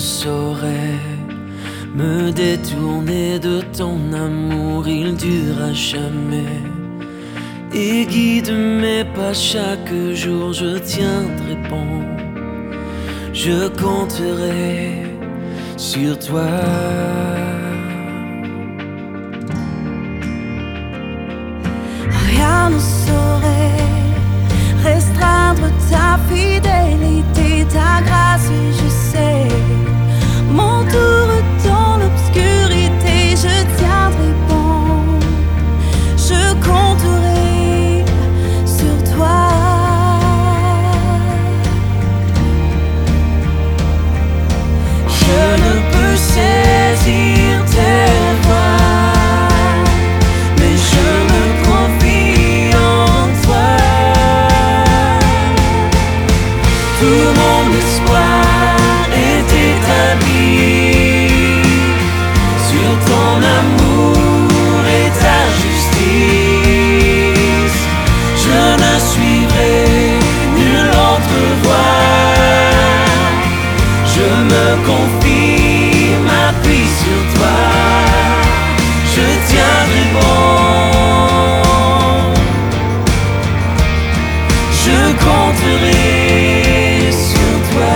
saurait me détourner de ton amour, il durera jamais. Et guide mes pas chaque jour, je tiendrai bon, je compterai sur toi. Rien ne saurait restreindre ta fidélité, ta grâce, je sais. Mon tour dans l'obscurité, je tiendrai bon, je compterai sur toi. Je ne peux saisir tes voies, mais je me confie en toi. Tout mon espoir est établi sur ton amour et ta justice. Je ne suivrai nulle autre voie. Je me confie, m'appuie sur toi. Je tiendrai bon, je compterai sur toi.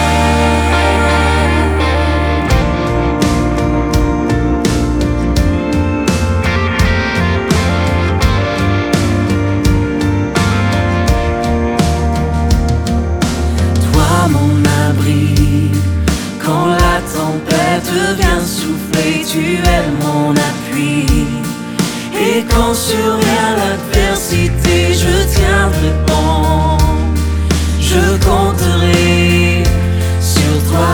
Toi mon abri, quand la tempête vient souffler, tu es mon appui. Et quand survient l'adversité, je tiendrai bon, je compterai sur toi.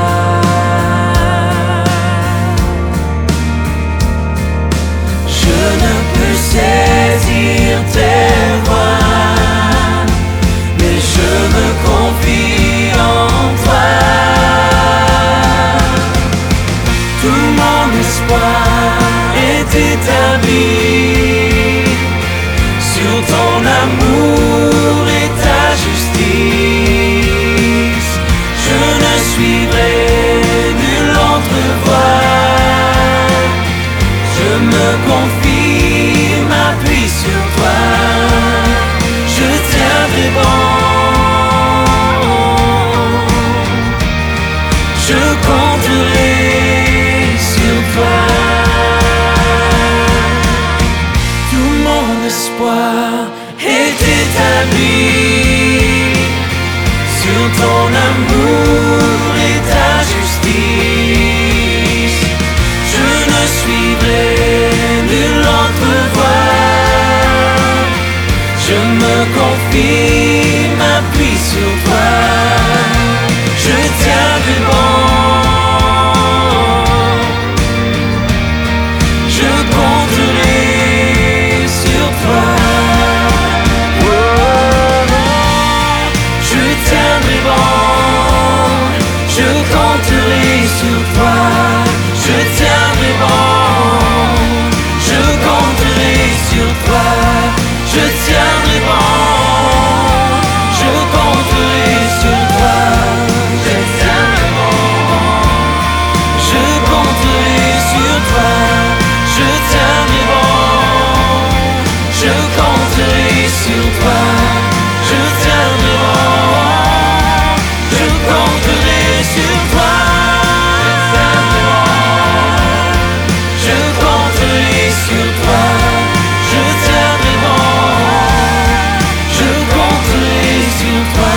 Je ne peux saisir tes voies, mais je me confie en toi. Tout mon espoir est établi sur ton amour et ta justice. Je ne suivrai nulle autre voie. Je me confie, m'appuie sur toi. Je tiendrai bon, je compterai sur toi. Tout mon espoir est établi sur ton amour et ta justice. Je ne suivrai nulle autre voie. Je me confie, m'appuie sur toi. Je tiendrai bon, je compterai sur toi. Je tiendrai bon, je compterai sur toi. Je tiendrai bon, je compterai sur toi. Je tiendrai bon, je compterai sur toi. Je tiendrai bon, je compterai sur toi. Je tiendrai bon, je compterai sur toi. Je tiendrai bon, je compterai sur toi. Je compterai sur toi. Je tiendrai bon, je compterai sur toi.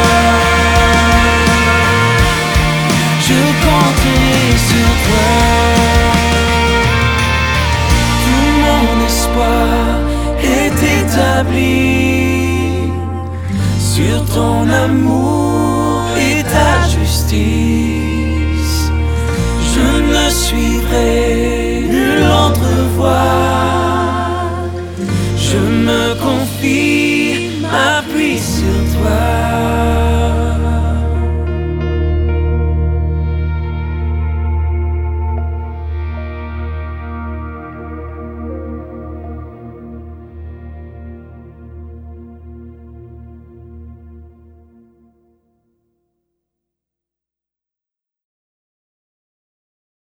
Je compterai sur toi. Tout mon espoir est établi sur ton amour et ta justice.